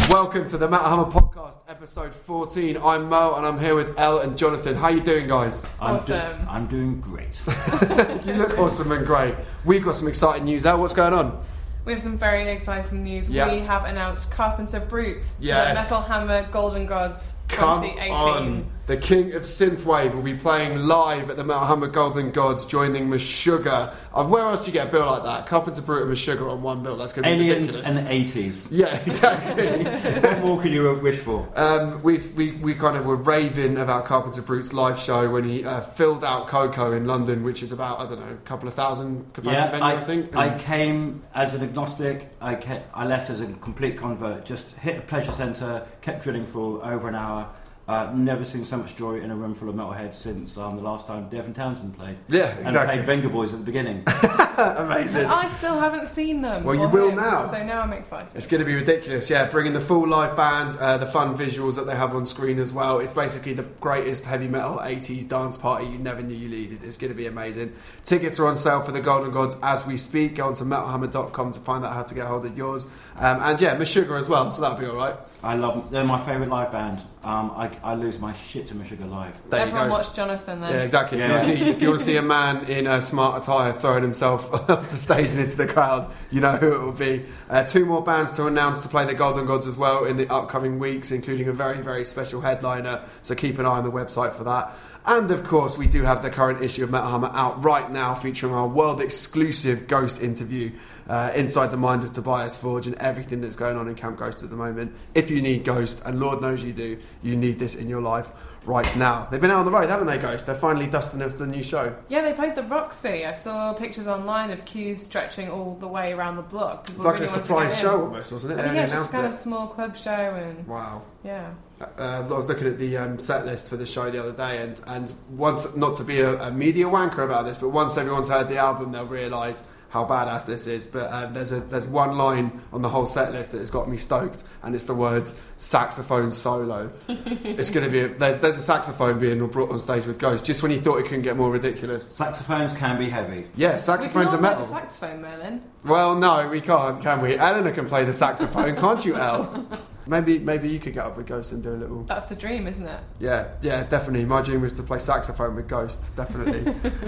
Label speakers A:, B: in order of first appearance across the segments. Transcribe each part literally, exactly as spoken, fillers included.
A: Welcome to the Metal Hammer Podcast, episode fourteen. I'm Mo, and I'm here with Elle and Jonathan. How you doing, guys?
B: Awesome.
C: I'm, do- I'm doing great.
A: You look awesome and great. We've got some exciting news. Elle, what's going on?
B: We have some very exciting news.
A: Yeah.
B: We have announced Carpenter Brut for
A: Yes.
B: the Metal Hammer Golden Gods
A: Come
B: twenty eighteen.
A: on. The King of Synthwave will be playing live at the Metal Hammer Golden Gods, joining Meshuggah. Uh, where else do you get a bill like that? Carpenter Brut and Meshuggah on one bill. That's going to be
C: Aliens
A: ridiculous.
C: and the eighties.
A: Yeah, exactly.
C: What more could you wish for?
A: Um, we we we kind of were raving about Carpenter Brut's live show when he uh, filled out Coco in London, which is about, I don't know, a couple of thousand capacity
C: Yeah,
A: venue, I,
C: I,
A: think.
C: I
A: And-
C: came as an agnostic. I ca I left as a complete convert. Just hit a pleasure centre, kept drilling for over an hour. Uh, never seen so much joy in a room full of metalheads since um, the last time Devin Townsend played.
A: Yeah,
C: And
A: exactly.
C: played Venga Boys at the beginning.
A: Amazing.
B: I still haven't seen them.
A: Well, you
B: or
A: will
B: him,
A: now.
B: So now I'm excited.
A: It's going to be ridiculous, yeah. Bringing the full live band, uh, the fun visuals that they have on screen as well. It's basically the greatest heavy metal eighties dance party you never knew you needed. It's going to be amazing. Tickets are on sale for the Golden Gods as we speak. Go on to metal hammer dot com to find out how to get hold of yours. Um, and yeah, Meshuggah as well, so that'll be alright.
C: I love them. They're my favourite live band. Um, I, I lose my shit to Meshuggah live.
A: There you
B: Everyone
A: go.
B: watch Jonathan then.
A: Yeah, exactly. If,
C: Yeah.
A: you want to see, if you want to see a man in a smart attire throwing himself off the stage and into the crowd, you know who it will be. Uh, two more bands to announce to play the Golden Gods as well in the upcoming weeks, including a very, very special headliner. So keep an eye on the website for that. And of course, we do have the current issue of Metal Hammer out right now, featuring our world exclusive Ghost interview uh, inside the mind of Tobias Forge and everything that's going on in Camp Ghost at the moment. If you need Ghost, and Lord knows you do, you need this in your life right now. They've been out on the road, haven't they, Ghost? They're finally dusting off the new show.
B: Yeah, they played the Roxy. I saw pictures online of queues stretching all the way around the block.
A: It's
B: People
A: like
B: really
A: a
B: wanted to
A: surprise
B: get
A: show
B: in.
A: almost, wasn't it?
B: I
A: They
B: mean,
A: only
B: yeah, just
A: announced
B: kind
A: it.
B: of small club show and
A: Wow.
B: yeah.
A: Uh, I was looking at the um, set list for the show the other day, and, and once, not to be a, a media wanker about this, but once everyone's heard the album, they'll realise how badass this is. But um, there's a there's one line on the whole set list that has got me stoked, and it's the words saxophone solo. It's going to be a, there's there's a saxophone being brought on stage with Ghost, just when you thought it couldn't get more ridiculous.
C: Saxophones can be heavy.
A: Yeah, saxophones
B: we
A: are
B: can all
A: metal.
B: play the saxophone, Merlin.
A: Well, no, we can't, can we? Eleanor can play the saxophone, can't you, Elle? Maybe maybe you could get up with Ghost and do a little.
B: That's the dream, isn't it?
A: Yeah, yeah, definitely. My dream was to play saxophone with Ghost, definitely.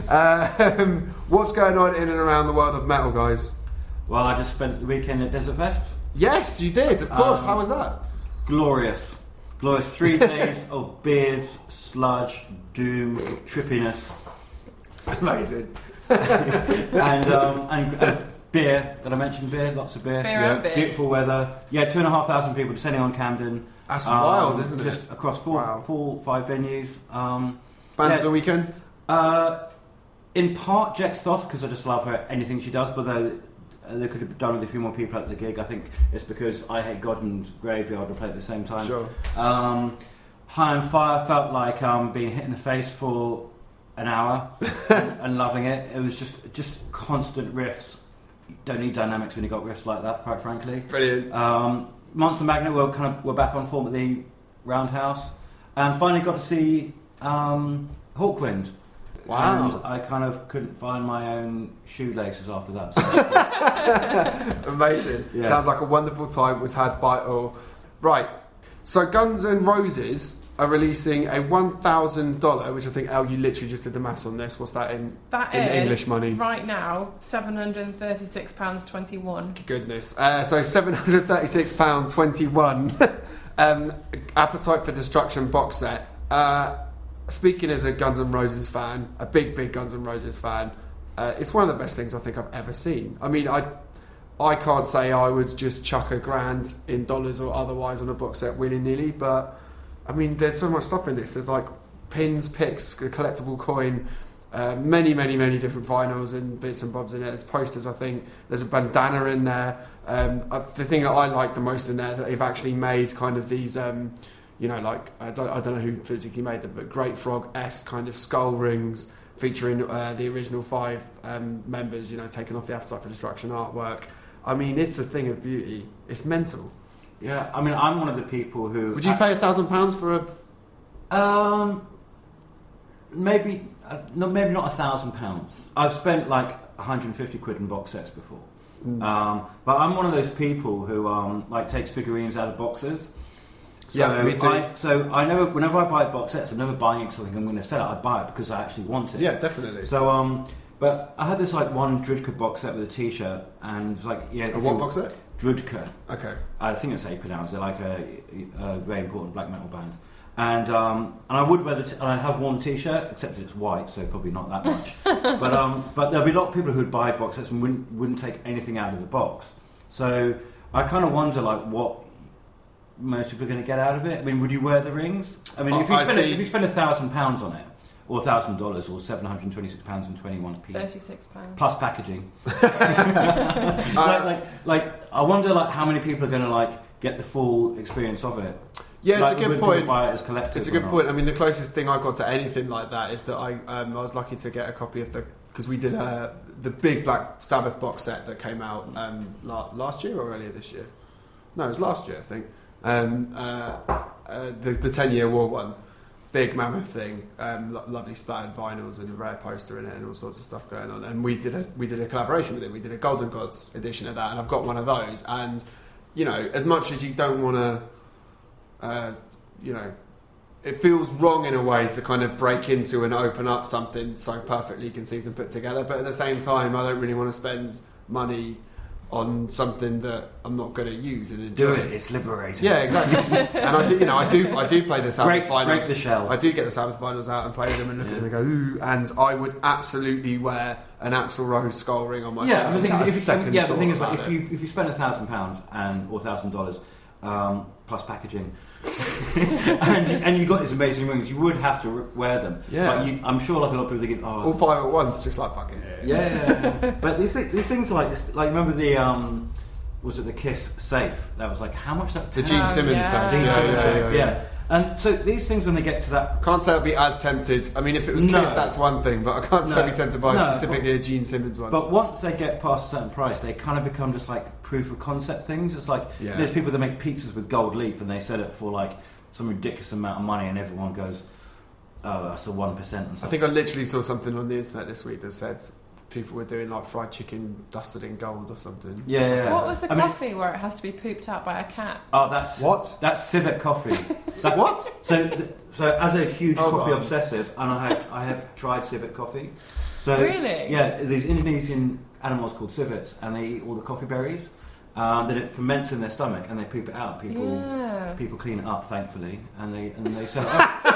A: um, what's going on in and around the world of metal, guys?
C: Well, I just spent the weekend at Desert Fest.
A: Yes, you did, of course.
C: Um,
A: How was that?
C: Glorious. Glorious. Three days of beards, sludge, doom, trippiness,
A: Amazing.
C: and um, and uh, beer. Did I mention beer? Lots of beer.
B: Beer
A: Yeah.
B: and bits.
C: Beautiful weather. Yeah, two and a half thousand people descending on Camden.
A: That's
C: Um,
A: wild, isn't it?
C: Just across four,
A: Wow.
C: four, five venues. Um,
A: Band
C: yeah.
A: of the weekend?
C: uh, in part, Jex Thoth, because I just love her, anything she does, but though uh, they could have done with a few more people at the gig. I think it's because I Hate God and Graveyard were played at the same time.
A: Sure.
C: Um, High on Fire felt like um, being hit in the face for an hour and, and loving it. It was just just constant riffs. You don't need dynamics when you got riffs like that, quite frankly.
A: Brilliant.
C: Um, Monster Magnet were kind of were back on form at the Roundhouse, and finally got to see um, Hawkwind.
A: Wow.
C: And I kind of couldn't find my own shoelaces after that. So.
A: Amazing.
C: Yeah.
A: Sounds like a wonderful time was had by all. Right. So Guns N' Roses are releasing a one thousand dollars, which I think, Elle, you literally just did the maths on this. What's that in,
B: That
A: in
B: is,
A: English money?
B: right now, seven hundred thirty-six pounds twenty-one.
A: Goodness. Uh, so seven hundred thirty-six pounds twenty-one. um, Appetite for Destruction box set. Uh, speaking as a Guns N' Roses fan, a big, big Guns N' Roses fan, uh, it's one of the best things I think I've ever seen. I mean, I I can't say I would just chuck a grand in dollars or otherwise on a box set willy-nilly, but I mean, there's so much stuff in this. There's like pins, picks, a collectible coin, uh, many, many, many different vinyls and bits and bobs in it. There's posters, I think. There's a bandana in there. Um, uh, the thing that I like the most in there, that they've actually made kind of these, um, you know, like, I don't, I don't know who physically made them, but Great Frog-esque kind of skull rings featuring uh, the original five um, members, you know, taking off the Appetite for Destruction artwork. I mean, it's a thing of beauty. It's mental.
C: Yeah, I mean, I'm one of the people who...
A: Would you pay a thousand pounds for a...
C: Um, maybe, uh, no, maybe not a thousand pounds. I've spent like one hundred fifty quid in box sets before.
A: Mm.
C: Um, but I'm one of those people who um, like takes figurines out of boxes. So
A: Yeah, me too.
C: I, so I never, whenever I buy box sets, I'm never buying something I'm going to sell. I buy it because I actually want it.
A: Yeah, definitely.
C: So um, but I had this like one Drudka box set with a T-shirt, and it's like yeah.
A: A what box set?
C: Drudka.
A: Okay.
C: I think that's how you pronounce it. Like a, a very important black metal band. And um, and I would wear the t- and I have one T-shirt, except that it's white, so probably not that much. but um, but there'll be a lot of people who'd buy box sets and wouldn't wouldn't take anything out of the box. So I kind of wonder like what most people are going to get out of it. I mean, would you wear the rings? I mean,
A: Oh,
C: if you
A: I
C: spend a,
A: see.
C: if you spend a thousand pounds on it, or a thousand dollars, or seven hundred twenty-six pounds and twenty-one p,
B: thirty-six pounds
C: plus packaging.
A: Uh,
C: like, like like I wonder like how many people are going to like get the full experience of it.
A: Yeah,
C: Like,
A: it's a good
C: would
A: point.
C: people buy it as collectors
A: It's a
C: or
A: good
C: not?
A: point. I mean, the closest thing I got to anything like that is that I um, I was lucky to get a copy of the because we did uh, the big Black Sabbath box set that came out um, la- last year or earlier this year. No, it was last year, I think. Um, uh, uh, the the ten year war one, big mammoth thing, um, lo- lovely splattered vinyls and a rare poster in it and all sorts of stuff going on. And we did a we did a collaboration with it. We did a Golden Gods edition of that, and I've got one of those. And you know, as much as you don't want to. Uh, you know, it feels wrong in a way to kind of break into and open up something so perfectly conceived and put together, but at the same time I don't really want to spend money on something that I'm not going to use and enjoy.
C: Do it. It's liberating.
A: Yeah, exactly. And I do, you know, I do, I do play the Sabbath
C: Break,
A: vinyls.
C: break the shell.
A: I do get the Sabbath vinyls out and play them and look
C: Yeah.
A: at them and go ooh. And I would absolutely wear an Axl Rose skull ring on my.
C: Yeah, I mean, the thing
A: Not a
C: is, if,
A: second
C: yeah, the thing
A: thought
C: is, like,
A: about
C: if
A: it.
C: you if you spend a thousand pounds and or thousand dollars um, plus packaging, and and you got these amazing rings, you would have to wear them.
A: Yeah.
C: But you, I'm sure like a lot of people thinking, oh,
A: all five at once, just like fucking.
C: yeah, yeah, yeah. But these thi- these things are like this, like remember the um, was it the Kiss safe? That was like how much that
A: The Gene
B: Oh,
A: Simmons
B: yeah.
A: safe.
C: Gene
A: yeah,
C: Simmons
A: yeah,
C: safe,
A: yeah,
C: yeah,
A: yeah.
C: And so these things when they get to that.
A: Can't say I'd be as tempted. I mean, if it was
C: No.
A: Kiss, that's one thing, but I can't say
C: No.
A: I'd be tempted to buy
C: No.
A: specifically a Gene Simmons one.
C: But once they get past a certain price, they kind of become just like proof of concept things. It's like
A: Yeah.
C: there's people that make pizzas with gold leaf and they sell it for like some ridiculous amount of money, and everyone goes, "Oh, that's a one percent." And
A: I
C: stuff.
A: think I literally saw something on the internet this week that said people were doing like fried chicken dusted in gold or something.
C: Yeah, yeah, yeah.
B: What was the
C: I mean-
B: coffee where it has to be pooped out by a cat?
C: Oh, that's
A: What?
C: That's Civet coffee. That-
A: What?
C: So, th- so as a huge
A: Hold
C: coffee
A: on.
C: obsessive, and I have I have tried civet coffee. So
B: Really?
C: yeah, these Indonesian animals called civets, and they eat all the coffee berries. Um, then it ferments in their stomach, and they poop it out. People
B: Yeah.
C: people clean it up, thankfully, and they and they sell it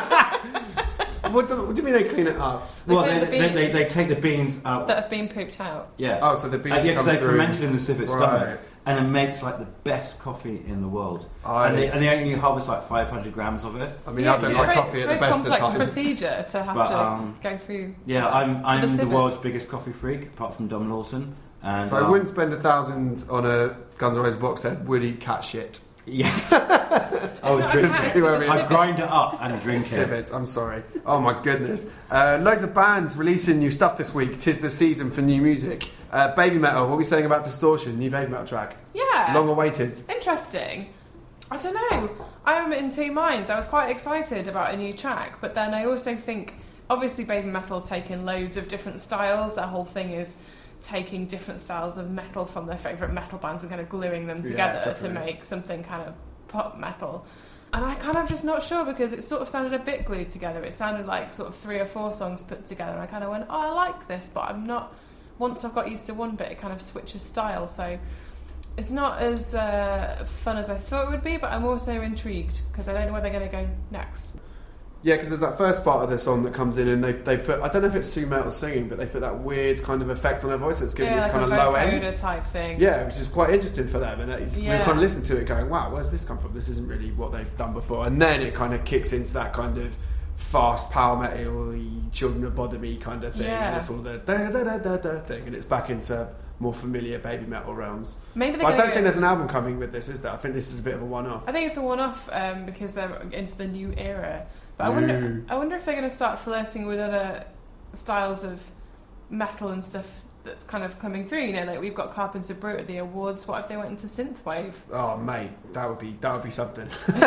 C: up.
A: What do, what do you mean they clean it up?
B: They
C: well,
B: clean
C: they,
B: the
C: they, they,
B: beans.
C: they take the beans out.
B: That have been pooped out.
C: Yeah.
A: Oh, so the beans
C: Uh, yeah, 'cause
A: come
C: they
A: through.
C: fermented in the civet
A: Right.
C: stomach, and it makes like the best coffee in the world.
A: I,
C: And they, and they only harvest like five hundred grams of it.
A: I mean,
B: Yeah,
A: I don't
B: it's
A: like
B: very,
A: coffee
B: it's
A: at
B: a
A: the
B: very
A: best of
B: complex
A: times.
B: procedure to have
C: But,
B: to
C: um,
B: go through.
C: Yeah,
B: that
C: I'm
B: for
C: I'm the,
B: civets.
C: world's biggest coffee freak, apart from Dom Lawson. And
A: So I
C: um,
A: wouldn't spend a thousand on a Guns N' Roses box set. Would eat cat shit.
C: Yes,
B: It's
C: Oh,
B: not a
C: drink-
B: cat, it's
A: see what I
B: a
A: mean?
C: I
B: civet.
C: grind it up and drink it.
A: Civets, I'm sorry. Oh my goodness. Uh, loads of bands releasing new stuff this week. 'Tis the season for new music. Uh, Baby Metal, what are we saying about Distortion? New Baby Metal track.
B: Yeah.
A: Long awaited.
B: Interesting. I don't know. I'm in two minds. I was quite excited about a new track, but then I also think, obviously, Baby Metal have taken loads of different styles. Their whole thing is taking different styles of metal from their favourite metal bands and kind of gluing them
A: Yeah,
B: together to
A: definitely.
B: make something kind of pop metal. And I kind of just not sure because it sort of sounded a bit glued together. It sounded like sort of three or four songs put together. And I kind of went, oh, I like this, but I'm not. Once I've got used to one bit, it kind of switches style. So it's not as uh, fun as I thought it would be, but I'm also intrigued because I don't know where they're going to go next.
A: Yeah, because there's that first part of the song that comes in and they they put, I don't know if it's Sue Metal singing, but they put that weird kind of effect on her voice that's giving
B: Yeah,
A: this
B: like
A: kind
B: a
A: of low
B: vocoder
A: end.
B: type thing.
A: Yeah, which is quite interesting for them. And uh, we
B: Yeah.
A: kind of listen to it going, wow, where's this come from? This isn't really what they've done before. And then it kind of kicks into that kind of fast power metal, Children of Bodom kind of thing.
B: Yeah.
A: And it's all the da da da da da thing. And it's back into more familiar Baby Metal realms.
B: Maybe they're
A: But I
B: going
A: don't
B: to
A: think
B: go...
A: there's an album coming with this, is there? I think this is a bit of a one-off.
B: I think it's a one-off um, because they're into the new era. But I wonder,
A: Ooh.
B: I wonder if they're going to start flirting with other styles of metal and stuff that's kind of coming through. You know, like we've got Carpenter Brute at the awards. What if they went into synthwave?
A: Oh, mate, that would be that would be something.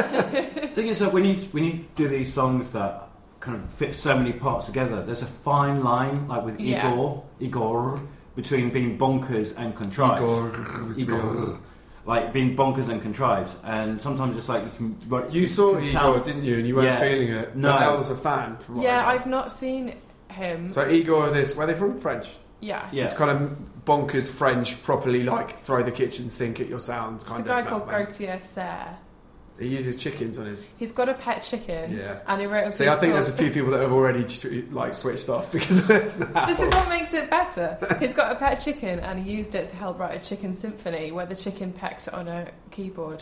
C: The thing is that when you when you do these songs that kind of fit so many parts together, there's a fine line, like with
B: Yeah.
C: Igor, Igor, between being bonkers and contrived.
A: Igor,
C: Igor. Like being bonkers and contrived, and sometimes it's like you can. But
A: you saw
C: can
A: Igor,
C: sound,
A: didn't you? And you weren't
C: yeah,
A: feeling it.
C: No,
A: but I was a fan. From what
B: Yeah,
A: I know.
B: I've not seen him.
A: So Igor, this where are they from? French.
B: Yeah,
C: yeah.
A: It's kind of bonkers French, properly like throw the kitchen sink at your sounds.
B: It's
A: Kind
B: a guy
A: of
B: called
A: band.
B: Gautier Serre.
A: He uses chickens on his.
B: He's got a pet chicken.
A: Yeah.
B: And he wrote a
A: See,
B: piece
A: I think there's a
B: called-
A: few people that have already like switched off because of this now.
B: This is what makes it better. He's got a pet chicken and he used it to help write a chicken symphony where the chicken pecked on a keyboard.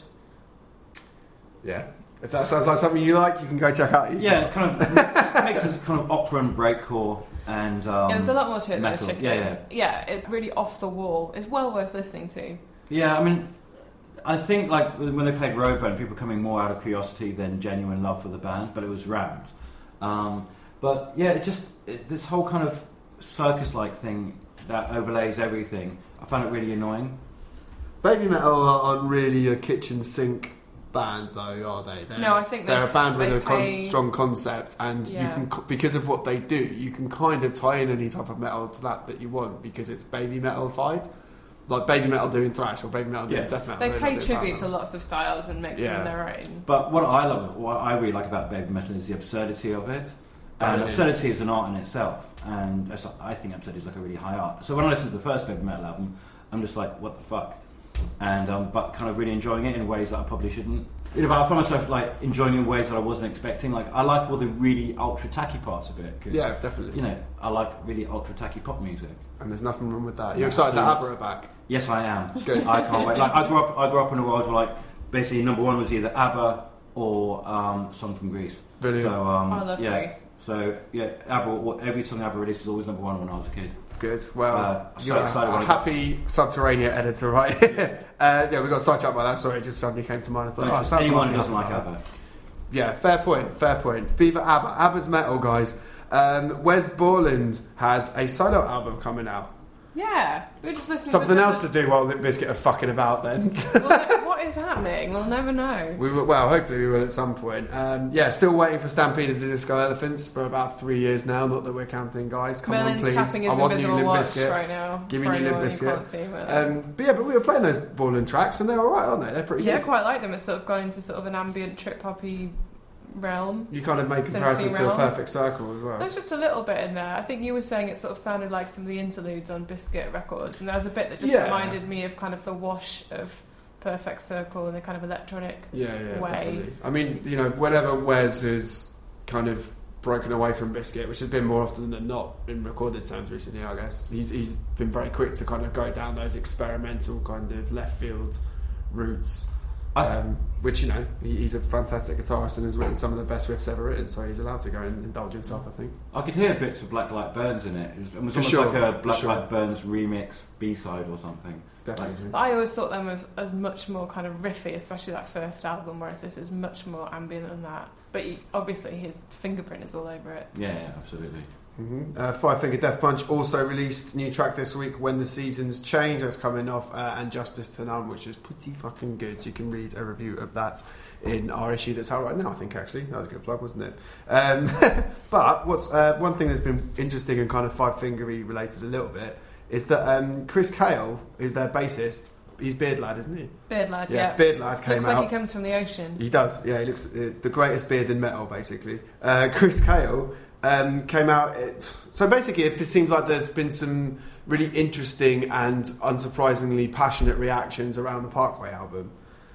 A: Yeah. If that sounds like something you like, you can go check out. Igor.
C: Yeah, it's kind of it mixes kind of opera and breakcore and um,
B: yeah, there's a lot more to it than a
C: metal.
B: chicken.
C: Yeah, yeah.
B: Yeah, it's really off the wall. It's well worth listening to.
C: Yeah, I mean, I think like when they played Roadburn, people were coming more out of curiosity than genuine love for the band, but it was rammed. Um, but yeah, it just it, this whole kind of circus-like thing that overlays everything, I found it really annoying.
A: Baby Metal aren't really a kitchen sink band, though, are they? They're,
B: No, I think
A: they're
B: they-
A: a band with
B: they
A: a con-
B: pay-
A: strong concept, and you
B: Yeah.
A: can co- because of what they do, you can kind of tie in any type of metal to that that you want because it's baby metal-fied. Like Baby Metal doing thrash or Baby Metal doing
C: Yeah.
A: death metal.
B: They
A: They're
B: pay
A: not doing
B: tribute
A: power
B: to lots of styles and make
A: Yeah.
B: them their own.
C: But what I love, what I really like about Baby Metal is the absurdity of it.
A: That
C: And
A: it is.
C: absurdity is an art in itself, and it's- I think absurdity is like a really high art. So when I listen to the first Baby Metal album, I'm just like, what the fuck? And um, but kind of really enjoying it in ways that I probably shouldn't. You know, but I find myself like enjoying it in ways that I wasn't expecting. Like I like all the really ultra tacky parts of it. 'Cause,
A: Yeah, definitely.
C: You know, I like really ultra tacky pop music.
A: And there's nothing wrong with that. You're
C: No,
A: excited that
C: absolutely.
A: ABBA are back.
C: Yes, I am.
A: Good.
C: I can't wait. Like I grew up, I grew up in a world where like basically number one was either ABBA or um, Song from Greece.
A: Brilliant.
C: So um,
B: I love
C: yeah.
B: Greece.
C: So yeah, ABBA. Every song ABBA released was always number one when I was a kid.
A: Good. Well,
C: Uh, so
A: you're
C: excited
A: a,
C: when
A: a
C: I got-
A: happy Subterranean editor, right? uh, yeah, we got sidetracked by that. Sorry, it just suddenly came to mind. I thought,
C: Don't
A: oh,
C: trust
A: sounds
C: anyone
A: like
C: who doesn't like
A: ABBA.
C: ABBA.
A: Yeah, fair point, fair point. Viva ABBA. ABBA's metal, guys. Um, Wes Borland has a solo album coming out.
B: Yeah, we were just listening
A: Something
B: to
A: else to do while Limp Bizkit are fucking about then.
B: well, what is happening? We'll never know.
A: we will, well, hopefully we will at some point. Um, yeah, still waiting for Stampede of the Disco Elephants for about three years now. Not that we're counting, guys. Come on,
B: Merlin's
A: please.
B: tapping his
A: I want new
B: invisible
A: Limp
B: watch
A: Bizkit.
B: right now.
A: Give me
B: for
A: new Limp
B: anyone who
A: Bizkit.
B: can't see Merlin.
A: Um, but yeah, but we were playing those Borland tracks and they're alright, aren't they? They're pretty
B: yeah,
A: good.
B: quite like them. It's sort of gone into sort of an ambient trip hoppy realm.
A: You kind of make
B: Symphony
A: comparisons to a
B: realm.
A: Perfect Circle as well.
B: There's just a little bit in there. I think you were saying it sort of sounded like some of the interludes on Biscuit Records, and there was a bit that just
A: Yeah.
B: reminded me of kind of the wash of Perfect Circle and the kind of electronic.
A: Yeah, yeah,
B: way.
A: definitely. I mean, you know, whenever Wes has kind of broken away from Biscuit, which has been more often than not in recorded terms recently, I guess, he's, he's been very quick to kind of go down those experimental kind of left field routes.
C: I th-
A: Um, which, you know, he, he's a fantastic guitarist and has written some of the best riffs ever written, so he's allowed to go and indulge himself, I think.
C: I could hear bits of Black Light Burns in it. It was, it was
A: For
C: almost
A: sure,
C: like a
A: for
C: Black
A: sure.
C: Light Burns remix B-side or something.
A: Definitely.
B: But I always thought them as, as much more kind of riffy, especially that first album, whereas this is much more ambient than that. But he, obviously his fingerprint is all over it.
C: Yeah, yeah, absolutely.
A: Mm-hmm. Uh, Five Finger Death Punch also released new track this week, When the Seasons Change, that's coming off, uh, and Justice to None, which is pretty fucking good. So you can read a review of that in our issue that's out right now, I think, actually. That was a good plug, wasn't it? Um, but what's uh, one thing that's been interesting and kind of Five Fingery related a little bit is that um, Chris Cale is their bassist. He's Beard Lad, isn't he?
B: Beard Lad, yeah.
A: Beard Lad came
B: Looks
A: out.
B: like he comes from the ocean.
A: He does, yeah. He looks uh, the greatest beard in metal, basically. Uh, Chris Cale um, came out. It, so basically, it seems like there's been some really interesting and unsurprisingly passionate reactions around the Parkway album.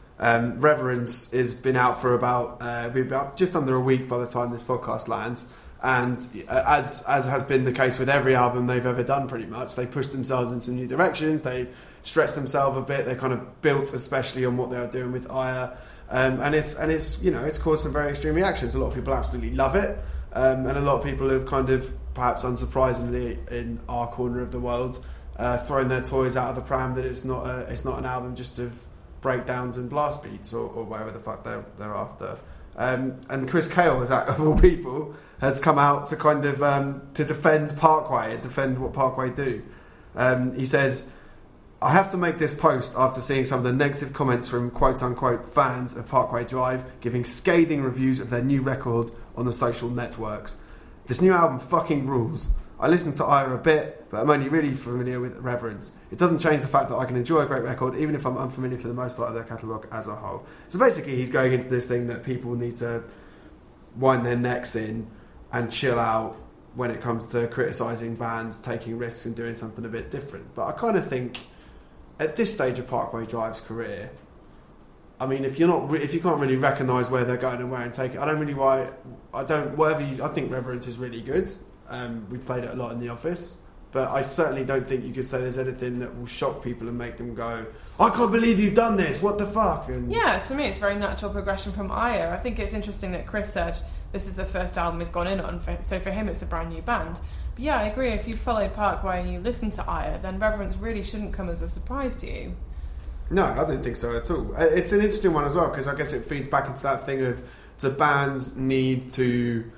A: Um, Reverence has been out for about uh, be about just under a week by the time this podcast lands. And uh, as as has been the case with every album they've ever done, pretty much, they pushed themselves in some new directions. They've stretched themselves a bit. They kind of built, especially on what they were doing with Aya, um, and it's and it's you know it's caused some very extreme reactions. A lot of people absolutely love it, um, and a lot of people have kind of, perhaps unsurprisingly, in our corner of the world, uh, thrown their toys out of the pram that it's not a, it's not an album just of breakdowns and blast beats or, or whatever the fuck they're they're after. Um, and Chris Cale, as of all people, has come out to kind of um, to defend Parkway and defend what Parkway do. Um, he says, "I have to make this post after seeing some of the negative comments from quote-unquote fans of Parkway Drive, giving scathing reviews of their new record on the social networks. This new album fucking rules. I listen to Aya a bit, but I'm only really familiar with Reverence. It doesn't change the fact that I can enjoy a great record, even if I'm unfamiliar for the most part of their catalogue as a whole. So basically, he's going into this thing that people need to wind their necks in and chill out when it comes to criticising bands, taking risks and doing something a bit different. But I kind of think, at this stage of Parkway Drive's career, I mean, if you're not, re- if you can't really recognise where they're going and where and take it, I don't really why, I don't, whatever you, I think Reverence is really good. Um, we've played it a lot in the office, but I certainly don't think you could say there's anything that will shock people and make them go, I can't believe you've done this, what the fuck? And
B: yeah, to me it's a very natural progression from Aya. I think it's interesting that Chris said this is the first album he's gone in on, for, so for him it's a brand new band. But yeah, I agree, if you followed Parkway and you listened to Aya, then Reverence really shouldn't come as a surprise to you.
A: No, I don't think so at all. It's an interesting one as well, because I guess it feeds back into that thing of, do bands need to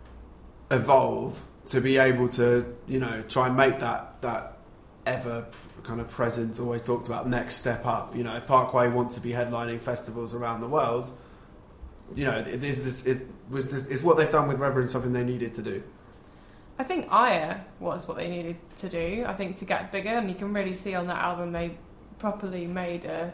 A: evolve to be able to, you know, try and make that that ever kind of present, always talked about next step up. You know, if Parkway want to be headlining festivals around the world, you know, it is this, it was this, is what they've done with Reverence something they needed to do?
B: I think Aya was what they needed to do. I think to get bigger, and you can really see on that album they properly made a,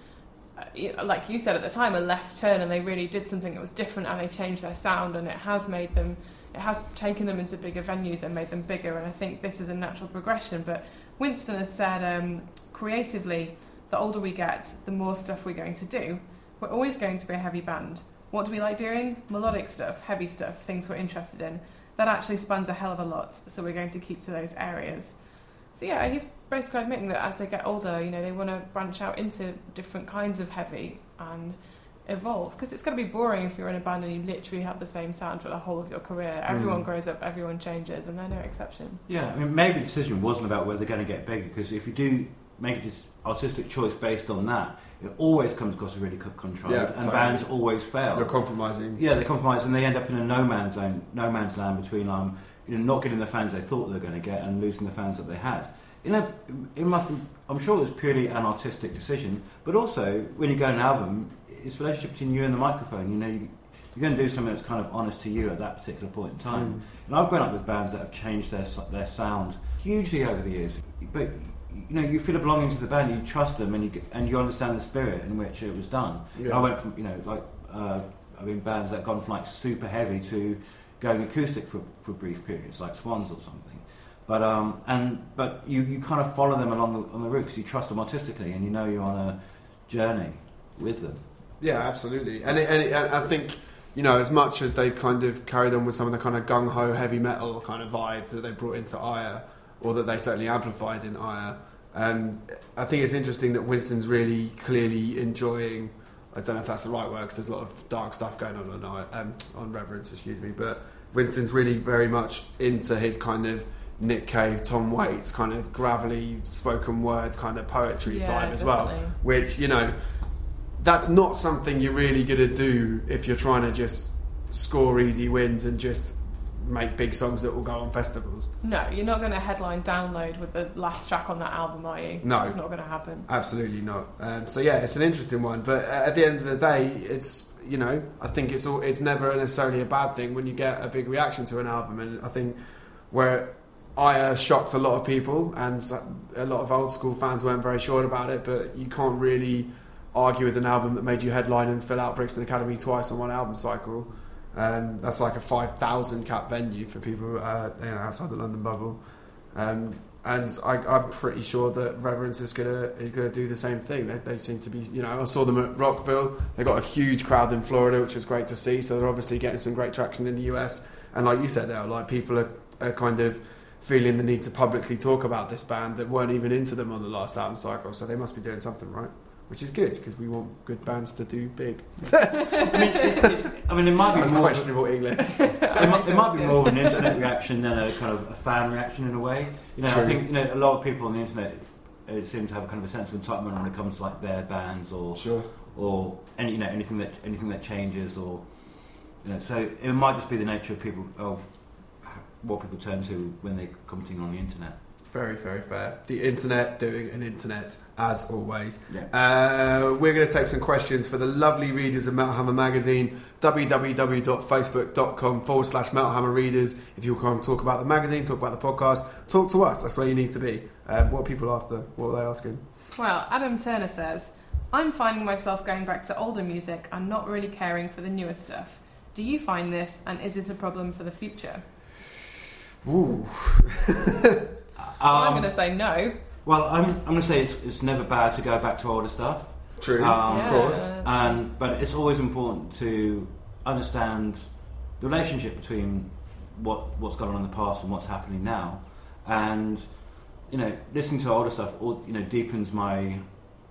B: a, like you said at the time, a left turn, and they really did something that was different, and they changed their sound, and it has made them. It has taken them into bigger venues and made them bigger, and I think this is a natural progression. But Winston has said, um, creatively, the older we get, the more stuff we're going to do. We're always going to be a heavy band. What do we like doing? Melodic stuff, heavy stuff, things we're interested in. That actually spans a hell of a lot, so we're going to keep to those areas. So yeah, he's basically admitting that as they get older, you know, they want to branch out into different kinds of heavy and evolve, because it's going to be boring if you're in a band and you literally have the same sound for the whole of your career. Everyone mm. grows up, everyone changes, and they're no exception.
C: Yeah, I mean, maybe the decision wasn't about whether they're going to get bigger, because if you do make this artistic choice based on that, it always comes across as really contrived, yeah, and totally. Bands always fail.
A: They're compromising.
C: Yeah, they're compromising, and they end up in a no man's zone, no man's land between um, you know, not getting the fans they thought they were going to get and losing the fans that they had. You know, it must. Be, I'm sure it was purely an artistic decision, but also when you go an album, it's a relationship between you and the microphone. You know, you, you're going to do something that's kind of honest to you at that particular point in time. Mm. And I've grown up with bands that have changed their their sound hugely over the years. But you know, you feel a belonging to the band, you trust them, and you and you understand the spirit in which it was done. Yeah. I went from, you know, like uh, I mean, bands that have gone from like super heavy to going acoustic for for brief periods, like Swans or something. But um and but you, you kind of follow them along the, on the route because you trust them artistically, and you know you're on a journey with them.
A: Yeah, absolutely. And, it, and, it, and I think, you know, as much as they've kind of carried on with some of the kind of gung-ho heavy metal kind of vibe that they brought into Aya, or that they certainly amplified in Aya, um, I think it's interesting that Winston's really clearly enjoying, I don't know if that's the right word because there's a lot of dark stuff going on on, Aya, um, on Reverence, excuse me, but Winston's really very much into his kind of Nick Cave, Tom Waits kind of gravelly spoken word kind of poetry
B: yeah,
A: vibe as
B: definitely.
A: well, which, you know, that's not something you're really going to do if you're trying to just score easy wins and just make big songs that will go on festivals.
B: No, you're not going to headline Download with the last track on that album, are you?
A: No.
B: It's not going to happen.
A: Absolutely not. Um, so yeah, it's an interesting one, but at the end of the day, it's, you know, I think it's all, it's never necessarily a bad thing when you get a big reaction to an album, and I think where Aya shocked a lot of people and a lot of old school fans weren't very sure about it, but you can't really argue with an album that made you headline and fill out Brixton Academy twice on one album cycle. Um, that's like a five thousand cap venue for people uh, you know, outside the London bubble. Um, and I, I'm pretty sure that Reverence is gonna is gonna do the same thing. They, they seem to be, you know, I saw them at Rockville. They got a huge crowd in Florida, which was great to see. So they're obviously getting some great traction in the U S. And like you said, there, like people are, are kind of feeling the need to publicly talk about this band that weren't even into them on the last album cycle. So they must be doing something right. Which is good, because we want good bands to do big.
C: I mean, it, it, I mean, it might be
A: That's
C: more
A: questionable English.
C: it, might, it might be more of an internet reaction than a kind of a fan reaction in a way. You know,
A: True.
C: I think, you know, a lot of people on the internet uh, seem to have a kind of a sense of entitlement when it comes to like their bands or
A: sure.
C: or any, you know, anything that anything that changes, or you know. So it might just be the nature of people of what people turn to when they're commenting on the internet.
A: Very, very fair. The internet doing an internet, as always.
C: Yeah.
A: Uh, we're going to take some questions for the lovely readers of Metal Hammer magazine. www.facebook.com forward slash Metal Hammer readers. If you want to talk about the magazine, talk about the podcast, talk to us. That's where you need to be. Um, what are people after? What are they asking?
B: Well, Adam Turner says, I'm finding myself going back to older music and not really caring for the newer stuff. Do you find this, and is it a problem for the future?
A: Ooh.
B: Well, I'm
C: Um,
B: going to say no.
C: Well, I'm, I'm going to say it's, it's never bad to go back to older stuff.
A: True,
C: Um,
A: of
B: Yeah,
A: course.
B: that's
C: And but it's always important to understand the relationship between what what's gone on in the past and what's happening now. And you know, listening to older stuff, or you know, deepens my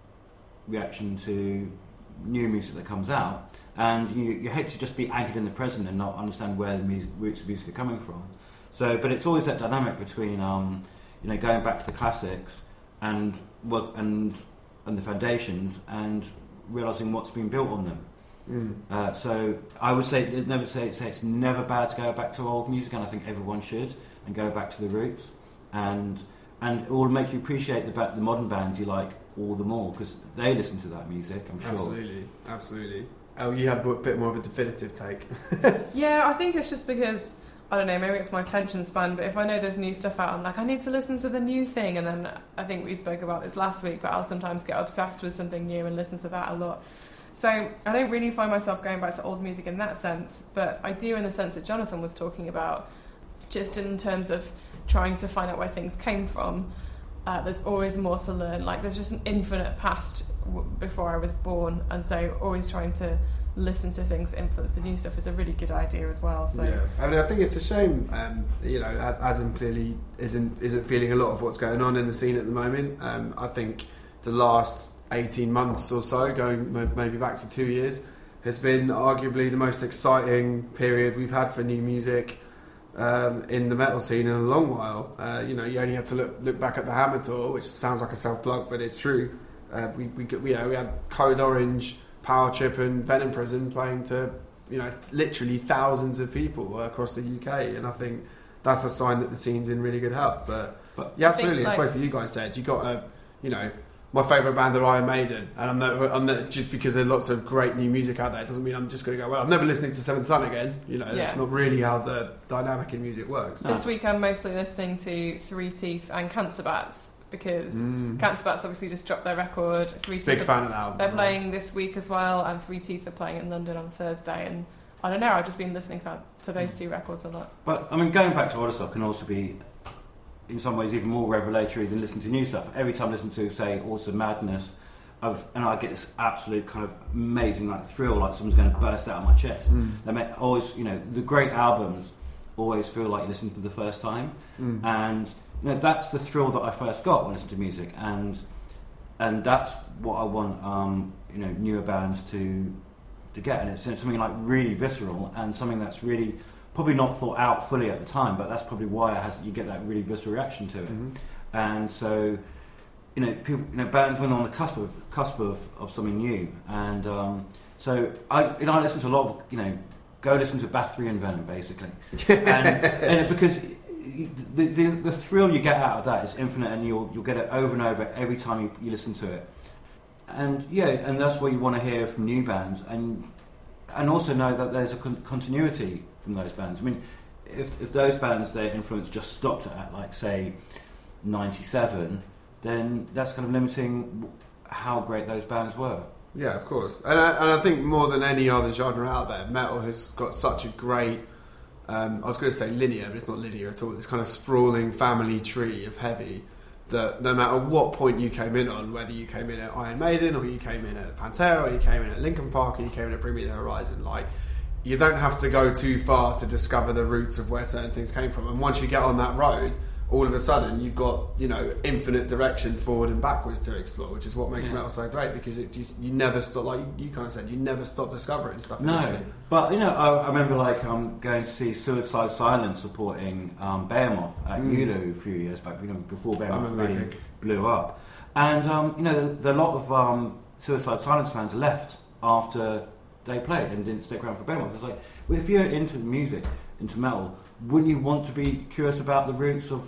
C: reaction to new music that comes out. And you you hate to just be anchored in the present and not understand where the music, roots of music are coming from. So, but it's always that dynamic between um, you know, going back to the classics and work and and the foundations and realizing what's been built on them.
A: Mm.
C: Uh, so I would say never say, say it's never bad to go back to old music, and I think everyone should, and go back to the roots, and and it will make you appreciate the ba- the modern bands you like all the more because they listen to that music. I'm sure.
A: Absolutely, absolutely. Oh, you had a bit more of a definitive take.
B: Yeah, I think it's just because, I don't know, maybe it's my attention span, but if I know there's new stuff out, I'm like, I need to listen to the new thing. And then I think we spoke about this last week, but I'll sometimes get obsessed with something new and listen to that a lot. So I don't really find myself going back to old music in that sense, but I do in the sense that Jonathan was talking about, just in terms of trying to find out where things came from. Uh, there's always more to learn. Like, there's just an infinite past w- before I was born, and so always trying to listen to things that influence the new stuff is a really good idea as well. So
A: yeah. I mean, I think it's a shame. Um, you know, Ad- Adam clearly isn't isn't feeling a lot of what's going on in the scene at the moment. Um, I think the last eighteen months or so, going m- maybe back to two years, has been arguably the most exciting period we've had for new music um, in the metal scene in a long while. Uh, you know, you only had to look look back at the Hammer Tour, which sounds like a self plug, but it's true. Uh, we we we, you know, we had Code Orange, Power Trip and Venom Prison playing to, you know, literally thousands of people across the U K, and I think that's a sign that the scene's in really good health. But,
C: But
A: yeah, absolutely,
B: like,
A: like both of you guys said, you got a, you know, my favourite band are Iron Maiden, and I'm not, I'm not just because there's lots of great new music out there. It doesn't mean I'm just going to go, well, I'm never listening to Seventh Son again. You know,
B: Yeah.
A: that's not really how the dynamic in music works.
B: this week I'm mostly listening to Three Teeth and Cancer Bats, because
A: Mm.
B: Cancer Bats obviously just dropped their record. Three Teeth
A: Big
B: are,
A: fan of that album.
B: they're
A: right?
B: playing this week as well, and Three Teeth are playing in London on Thursday, and I don't know, I've just been listening to, to those two records a lot.
C: But I mean, going back to older stuff can also be, in some ways, even more revelatory than listening to new stuff. Every time I listen to, say, Awesome Madness, I've, and I get this absolute kind of amazing like thrill, like someone's going to burst out of my chest.
A: Mm.
C: They make always, you know, the great albums always feel like you listen for the first time,
A: Mm.
C: and you know that's the thrill that I first got when I listened to music, and and that's what I want, um, you know, newer bands to to get, and it's, it's something like really visceral and something that's really probably not thought out fully at the time, but that's probably why it has you get that really visceral reaction to it,
A: Mhm.
C: and so you know people, you know, bands when they're on the cusp of cusp of, of something new, and um, so I you know I listen to a lot of you know go listen to Bathory Venom basically, and, and it, because the, the the thrill you get out of that is infinite, and you'll you'll get it over and over every time you, you listen to it, and yeah, and that's what you want to hear from new bands, and and also know that there's a con- continuity from those bands. I mean, if if those bands their influence just stopped at like say ninety-seven, then that's kind of limiting how great those bands were.
A: Yeah, of course. And I, and I think more than any other genre out there, metal has got such a great, um, I was going to say linear, but it's not linear at all. This kind of sprawling family tree of heavy that no matter what point you came in on, whether you came in at Iron Maiden or you came in at Pantera or you came in at Linkin Park or you came in at Bring Me the Horizon, like, you don't have to go too far to discover the roots of where certain things came from. And once you get on that road, all of a sudden you've got, you know, infinite direction forward and backwards to explore, which is what makes
C: Yeah.
A: metal so great, because it just, you never stop, like you kind of said, you never stop discovering stuff. in this
C: No,
A: thing.
C: but you know, I, I remember like um, going to see Suicide Silence supporting um, Behemoth at
A: Mm.
C: Ulu a few years back, you know, before Behemoth
A: remember that
C: really
A: gig.
C: blew up. And um, you know, the, the lot of um, Suicide Silence fans left after they played and didn't stick around for Behemoth. It's like, well, if you're into music, into metal, wouldn't you want to be curious about the roots of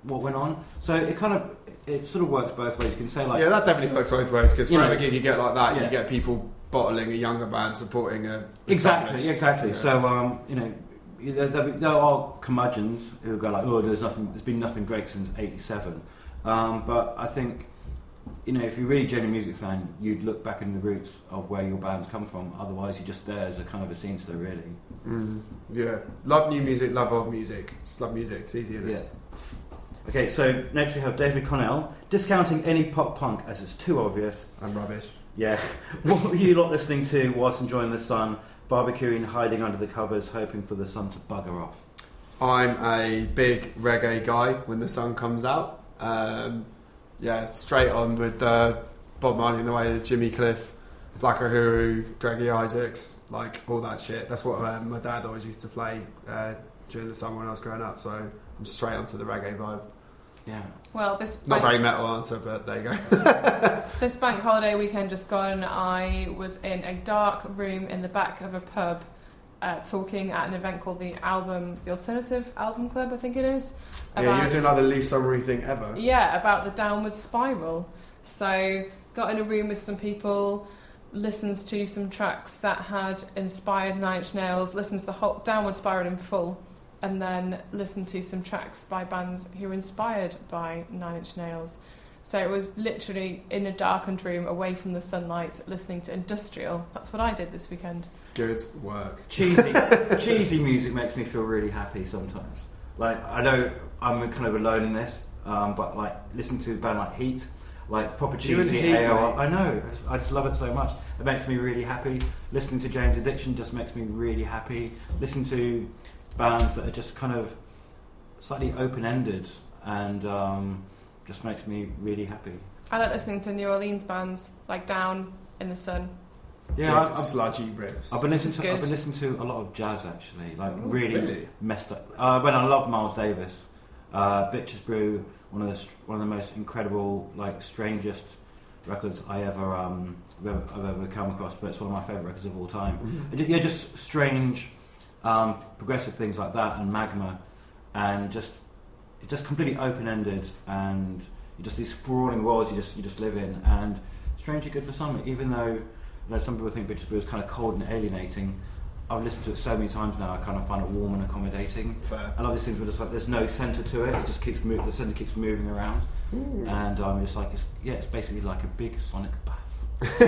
C: what went on. So it kind of it sort of works both ways. You can say like
A: yeah, that definitely works both ways because for
C: You know,
A: every gig you get like that,
C: yeah.
A: you get people bottling a younger band supporting a
C: exactly,
A: established-
C: exactly.
A: Yeah.
C: So um, you know, there, there, there are curmudgeons who go like, oh, there's nothing, there's been nothing great since eighty-seven. Um, but I think, you know, if you're really a genuine music fan, you'd look back in the roots of where your band's come from. Otherwise, you're just there as a kind of a scenester, really.
A: Mm, yeah, love new music, love old music. Just love music. It's easy, isn't
C: Yeah.
A: it?
C: Okay, so next we have David Connell, discounting any pop punk as it's too obvious.
A: And rubbish.
C: Yeah. What were you lot listening to whilst enjoying the sun, barbecuing, hiding under the covers, hoping for the sun to bugger off?
A: I'm a big reggae guy when the sun comes out. Um, yeah, straight on with uh, Bob Marley in the way, Jimmy Cliff, Black Uhuru, Greggy Isaacs, like all that shit. That's what um, my dad always used to play uh, during the summer when I was growing up. So I'm straight onto the reggae vibe.
C: Yeah.
B: Well, this
A: Not
B: bank,
A: very metal answer, but there you go.
B: this bank holiday weekend just gone, I was in a dark room in the back of a pub uh, talking at an event called the Album, the Alternative Album Club, I think it is.
A: Yeah, you're doing like the least summary thing ever.
B: Yeah, about the Downward Spiral. So, got in a room with some people, listened to some tracks that had inspired Nine Inch Nails, listened to the whole Downward Spiral in full, and then listened to some tracks by bands who were inspired by Nine Inch Nails. So it was literally in a darkened room, away from the sunlight, listening to industrial. That's what I did this weekend.
A: Good work.
C: Cheesy, cheesy music makes me feel really happy sometimes. Like, I know I'm kind of alone in this, um, but like listening to a band like Heat, like proper
A: You and
C: cheesy
A: Heat,
C: A O R.
A: mate.
C: I know, I just, I just love it so much. It makes me really happy. Listening to Jane's Addiction just makes me really happy. Listening to bands that are just kind of slightly open-ended and um, just makes me really happy.
B: I like listening to New Orleans bands, like Down in the Sun.
C: Yeah,
A: Yeah,
C: I, I've,
A: sludgy riffs.
C: I've been listening
B: It's
C: to I've
B: good.
C: been listening to a lot of jazz actually, like
A: Oh,
C: really,
A: really?
C: messed up. Uh, when I loved Miles Davis, uh, Bitches Brew, one of the str- one of the most incredible, like strangest records I ever um I've ever, I've ever come across. But it's one of my favourite records of all time.
A: Mhm.
C: And ju- Yeah, just strange, um, progressive things like that, and Magma, and just just completely open ended, and just these sprawling worlds you just you just live in, and strangely good for summer, even though. You know, some people think Bitches Brew is kind of cold and alienating. I've listened to it so many times now, I kind of find it warm and accommodating.
A: Fair.
C: I love these things where just like there's no centre to it; it just keeps mo- the centre keeps moving around,
A: Ooh.
C: and I'm um, just like, it's, yeah, it's basically like a big sonic bath.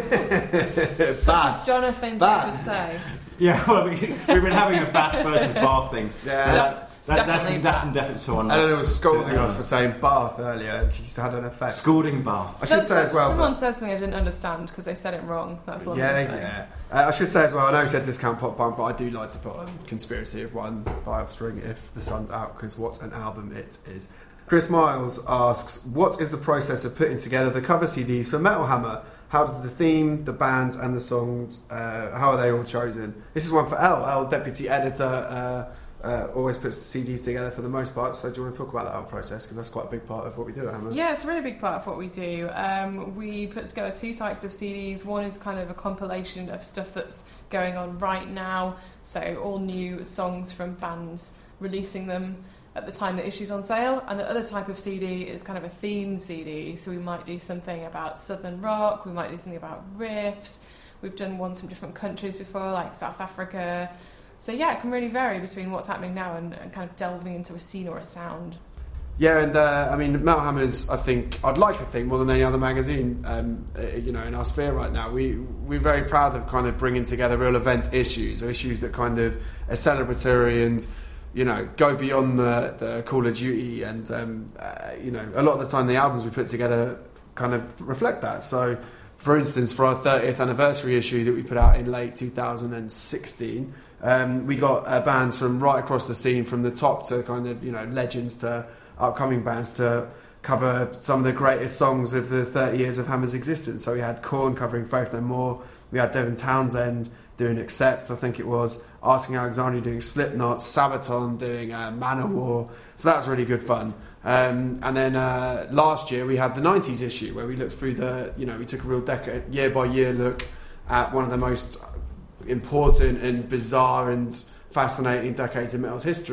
A: It's
B: Such
A: bad.
B: a Jonathan thing
A: Bad.
B: to say.
C: Yeah, well, I mean, we've been having a bath versus bath thing.
A: Yeah.
C: So that, that, that's
B: definitely
C: that's
B: bath.
C: indefinite to one.
A: Eleanor was scolding
C: to, uh,
A: us for saying bath earlier, and she's had an effect.
C: Scalding bath.
A: I should
B: That's-
A: say as well.
B: Someone
A: that-
B: said something I didn't understand because they said it wrong. That's all
A: yeah,
B: I'm saying.
A: yeah. Uh, I should say as well. I know you said discount pop punk, but I do like to put on Conspiracy of One by Offspring if the sun's out, because what an album it is. Chris Miles asks, "What is the process of putting together the cover C Ds for Metal Hammer? How does the theme, the bands, and the songs? Uh, how are they all chosen?" This is one for Elle. Elle, deputy editor. Uh, Uh, always puts the C Ds together for the most part. So do you want to talk about that whole process, because that's quite a big part of what we do at Hammer?
B: Yeah, it's a really big part of what we do. Um, we put together two types of C Ds. One is kind of a compilation of stuff that's going on right now, so all new songs from bands, releasing them at the time the issue's on sale. And the other type of C D is kind of a theme C D, so we might do something about southern rock, we might do something about riffs. We've done ones from different countries before, like South Africa. So yeah, it can really vary between what's happening now and, and kind of delving into a scene or a sound.
A: Yeah, and uh, I mean, Metal Hammers, I think, I'd like to think more than any other magazine, um, uh, you know, in our sphere right now. We, we're very proud of kind of bringing together real event issues, or issues that kind of are celebratory and, you know, go beyond the, the Call of Duty. And, um, uh, you know, a lot of the time the albums we put together kind of reflect that. So, for instance, for our thirtieth anniversary issue that we put out in late two thousand sixteen, um, we got uh, bands from right across the scene, from the top to kind of, you know, legends to upcoming bands, to cover some of the greatest songs of the thirty years of Hammer's existence. So we had Korn covering Faith No More, we had Devin Townsend doing Accept, I think it was, Asking Alexandria doing Slipknot, Sabaton doing uh, Manowar. So that was really good fun. Um, and then uh, last year we had the nineties issue, where we looked through the, you know, we took a real decade, year by year look at one of the most important and bizarre and fascinating decades in metal's history.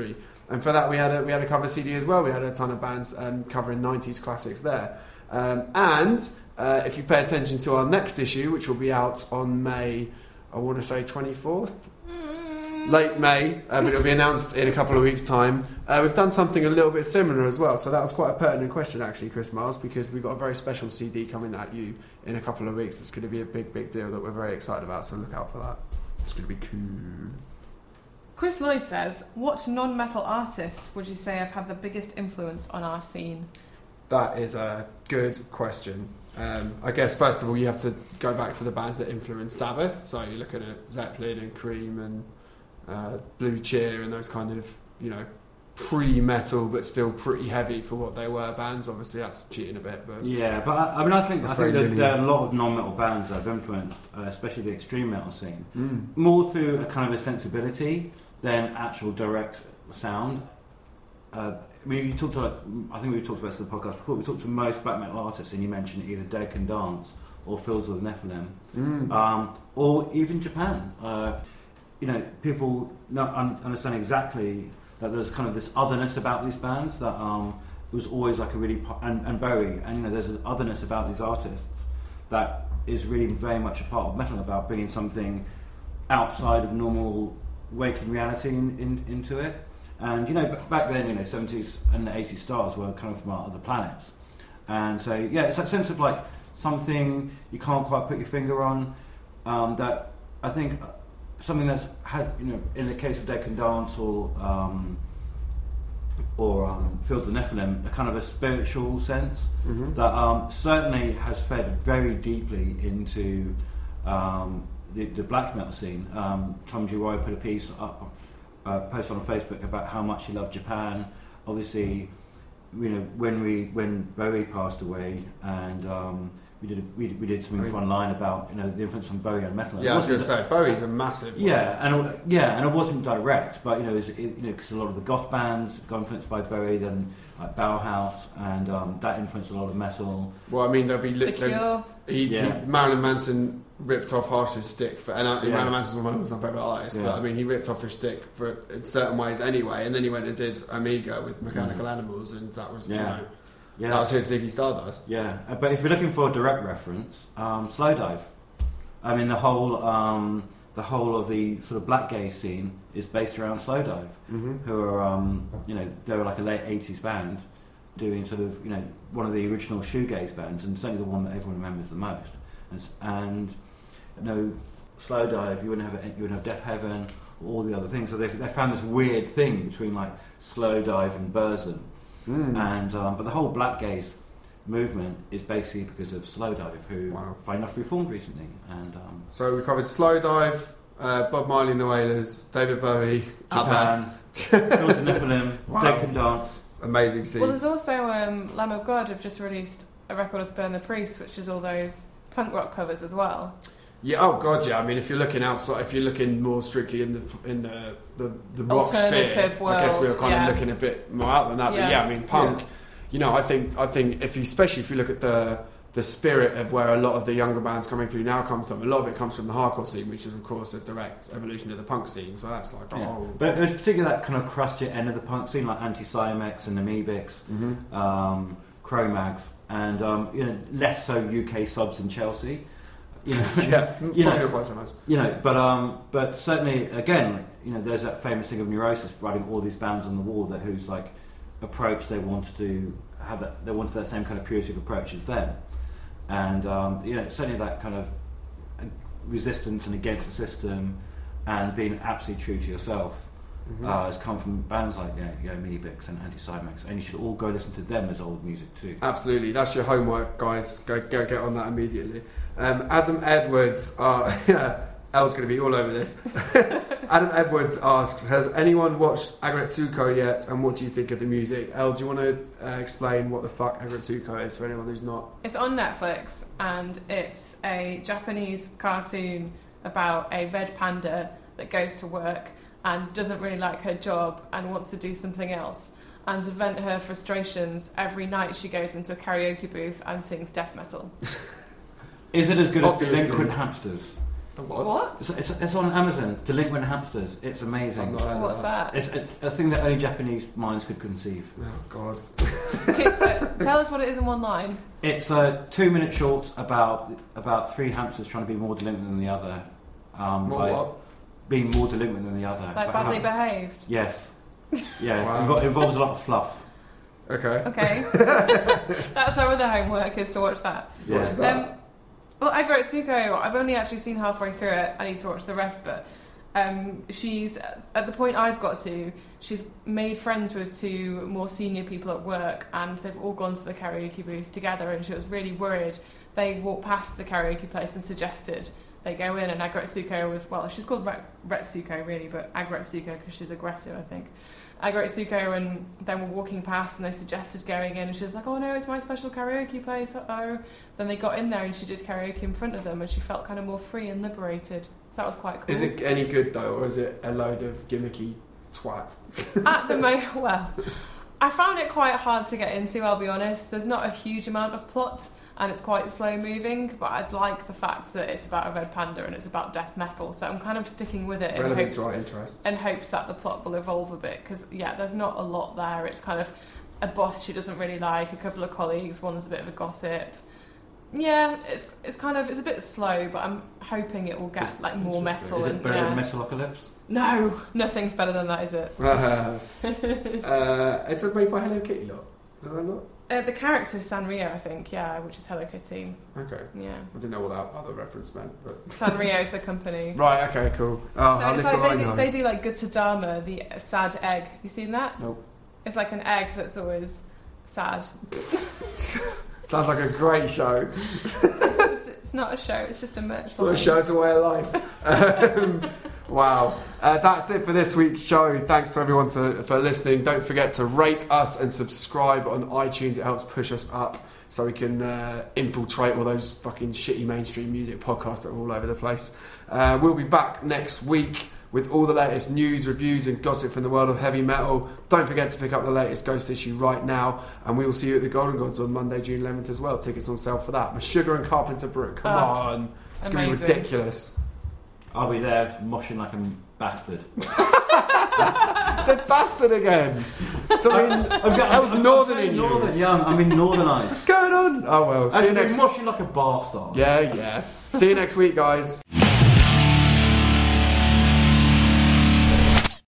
A: And for that, we had a, we had a cover C D as well. We had a ton of bands um, covering nineties classics there. Um, and uh, if you pay attention to our next issue, which will be out on May, I want to say twenty-fourth? Mm. Late May, uh, but it'll be announced in a couple of weeks' time. Uh, we've done something a little bit similar as well. So that was quite a pertinent question, actually, Chris Miles, because we've got a very special C D coming at you in a couple of weeks. It's going to be a big, big deal that we're very excited about, so look out for that. It's going to be cool.
B: Chris Lloyd says, what non-metal artists would you say have had the biggest influence on our scene?
A: That is a good question. Um, I guess, first of all, you have to go back to the bands that influenced Sabbath. So you're looking at Zeppelin and Cream and uh, Blue Cheer and those kind of, you know, pre-metal but still pretty heavy for what they were bands. Obviously, that's cheating a bit. But
C: yeah, but I, I mean, I think I
A: That's
C: think
A: very
C: there's,
A: linear.
C: there are a lot of non-metal bands that have influenced, uh, especially the extreme metal scene,
A: mm.
C: more through a kind of a sensibility than actual direct sound. Uh, I mean, you talked to, like, I think we talked about this in the podcast before. We talked to most black metal artists, and you mentioned either Dead Can Dance or Fields of the Nephilim,
A: Mm.
C: um, or even Japan. Uh, you know, people not un- understand exactly that there's kind of this otherness about these bands that um, it was always like a really po- and, and Bowie, and you know, there's an otherness about these artists that is really very much a part of metal, about bringing something outside of normal waking reality in, in, into it. And you know, b- back then, you know, seventies and eighties stars were kind of from other planets, and so yeah, it's that sense of like something you can't quite put your finger on. Um, that I think something that's had, you know, in the case of Dead Can Dance or um, or um, Fields of Nephilim, a kind of a spiritual sense
A: Mm-hmm.
C: that um, certainly has fed very deeply into um, the, the black metal scene. Um, Tom G. Roy put a piece up. Uh, post on Facebook about how much he loved Japan. Obviously, you know, when we when Bowie passed away, and um, we did we, we did something
A: I mean,
C: online about, you know, the influence on Bowie on metal.
A: Yeah,
C: It
A: I was going to
C: wasn't-
A: say, Bowie's a massive one.
C: yeah, and it- yeah, and it wasn't direct, but you know, it's, it, you know, because a lot of the goth bands got influenced by Bowie, then like Bauhaus, and um, that influenced a lot of metal.
A: Well, I mean, there'll be...
B: The
A: Li-
B: Cure.
A: he,
C: Yeah.
A: he, Marilyn Manson ripped off Harsh's stick for... And uh,
C: Yeah.
A: Marilyn Manson's one of my favourite artists,
C: Yeah.
A: but I mean, he ripped off his stick for in certain ways anyway, and then he went and did Amiga with Mechanical
C: Mm.
A: Animals, and that was,
C: Yeah.
A: you know...
C: Yeah,
A: That was his Ziggy Stardust.
C: yeah. Uh, But if you're looking for a direct reference, um, Slowdive. I mean, the whole um, the whole of the sort of black gay scene is based around Slowdive,
A: Mm-hmm.
C: who are, um, you know, they were like a late eighties band doing sort of, you know, one of the original shoegaze bands, and certainly the one that everyone remembers the most. And, s- and you know, Slowdive, you wouldn't have you wouldn't have Deaf Heaven, all the other things. So they they found this weird thing between like Slowdive and Burzum.
A: Mm.
C: And um, but the whole black gaze movement is basically because of Slowdive, who
A: Wow.
C: find enough reformed recently. And um,
A: So we covered Slowdive, uh, Bob Marley and the Wailers, David Bowie,
C: Japan, Fields of Nephilim,
A: Wow.
C: Dead Can Dance.
A: amazing scene.
B: Well, there's also um, Lamb of God have just released a record of Burn the Priest, which is all those punk rock covers as well.
A: Yeah, oh god, yeah. I mean, if you're looking outside, if you're looking more strictly in the in the the, the rock
B: Alternative
A: sphere, I guess we were
B: world,
A: kind
B: yeah.
A: of looking a bit more out than that. But
B: Yeah.
A: yeah, I mean, punk.
C: Yeah.
A: You know, I think I think if you, especially if you look at the the spirit of where a lot of the younger bands coming through now comes from, a lot of it comes from the hardcore scene, which is of course a direct evolution of the punk scene. So that's like,
C: Yeah.
A: oh,
C: But it was particularly that kind of crustier end of the punk scene, like Anti-Cymex and Amoebics,
A: Mhm.
C: um, Cro-Mags, and um, you know, less so U K subs in Chelsea. You know,
A: yeah,
C: you
A: probably
C: know,
A: not quite so much.
C: you know, but um, but certainly again, you know, there's that famous thing of Neurosis writing all these bands on the wall that whose like approach they wanted to have that they wanted that same kind of purity of approach as them, and um, you know, certainly that kind of resistance and against the system, and being absolutely true to yourself.
A: Mhm.
C: Uh, has come from bands like yeah, yeah, Amoebics and Anti-Cymex, and you should all go listen to them as old music too.
A: Absolutely, that's your homework, guys. Go go get on that immediately. Um, Adam Edwards, uh, Elle's going to be all over this. Adam Edwards asks, has anyone watched Aggretsuko yet, and what do you think of the music? Elle, do you want to uh, explain what the fuck Aggretsuko is for anyone who's not?
B: It's on Netflix, and it's a Japanese cartoon about a red panda that goes to work and doesn't really like her job and wants to do something else. And to vent her frustrations, every night she goes into a karaoke booth and sings death metal.
C: Is it as good
A: Obviously.
C: as Delinquent Hamsters?
A: The what?
B: What?
C: It's, it's, it's on Amazon. Delinquent Hamsters. It's amazing.
A: I'm not heard of
B: What's that?
C: It's, it's a thing that only Japanese minds could conceive.
A: Oh God.
B: Okay, uh, tell us what it is in one line.
C: It's uh, two-minute shorts about about three hamsters trying to be more delinquent than the other. Um,
A: More
C: by
A: what?
C: Being more delinquent than the other.
B: Like
C: But
B: badly
C: how-
B: behaved.
C: Yes. Yeah.
A: Wow.
C: It invo- involves a lot of fluff.
A: Okay.
B: Okay. That's our other homework, is to watch that.
C: Yeah.
A: What's that?
B: Um, well, Agro Tsuko, I've only actually seen halfway through it. I need to watch the rest, but um, she's at the point I've got to. She's made friends with two more senior people at work, and they've all gone to the karaoke booth together. And she was really worried. They walked past the karaoke place and suggested they go in, and Agretsuko was, well, she's called Ret- Retsuko really, but Agretsuko because she's aggressive, I think. Agretsuko and then were walking past, and they suggested going in, and she was like, oh no, it's my special karaoke place, uh-oh. Then they got in there and she did karaoke in front of them, and she felt kind of more free and liberated. So that was quite cool.
A: Is it any good though, or is it a load of gimmicky twat?
B: At the moment, well, I found it quite hard to get into, I'll be honest. There's not a huge amount of plot, and it's quite slow moving, but I'd like the fact that it's about a red panda and it's about death metal, so I'm kind of sticking with it in
A: Relevant
B: hopes,
A: to our interests.
B: in hopes that the plot will evolve a bit, because yeah, there's not a lot there. It's kind of a boss she doesn't really like, a couple of colleagues, one's a bit of a gossip. Yeah, it's it's kind of it's a bit slow, but I'm hoping it will get like more metal.
C: Is it
B: and
C: better
B: yeah.
C: than Metalocalypse?
B: No, nothing's better than that, is it?
A: uh, it's made by Hello Kitty lot. Is that not?
B: Uh, the character is Sanrio, I think, yeah, which is Hello Kitty.
A: Okay.
B: Yeah.
A: I didn't know what that other reference meant, but
B: Sanrio's the company.
A: right. Okay. Cool. Oh,
B: So
A: how
B: it's
A: little
B: like
A: I
B: they do,
A: know.
B: they do like Gutadama, the sad egg. Have you seen that?
A: Nope.
B: It's like an egg that's always sad.
A: Sounds like a great show.
B: It's, it's, it's not a show, it's just a merch
A: Sort of
B: line.
A: show, it's a way of life. um, wow. Uh, that's it for this week's show. Thanks to everyone to, for listening. Don't forget to rate us and subscribe on iTunes. It helps push us up so we can uh, infiltrate all those fucking shitty mainstream music podcasts that are all over the place. Uh, we'll be back next week with all the latest news, reviews and gossip from the world of heavy metal. Don't forget to pick up the latest Ghost issue right now, and we will see you at the Golden Gods on Monday, June eleventh as well. Tickets on sale for that. My Sugar and Carpenter Brook, come
B: Oh,
A: on. It's going to be
B: amazing.
A: ridiculous.
C: I'll be there moshing like a bastard.
A: I said bastard again. So I mean, that was northern in you.
C: Northern, yeah, I'm, I'm in Northern Ice.
A: What's going on? Oh well, see you
C: Actually,
A: next.
C: moshing like a bastard.
A: Yeah, yeah. See you next week, guys.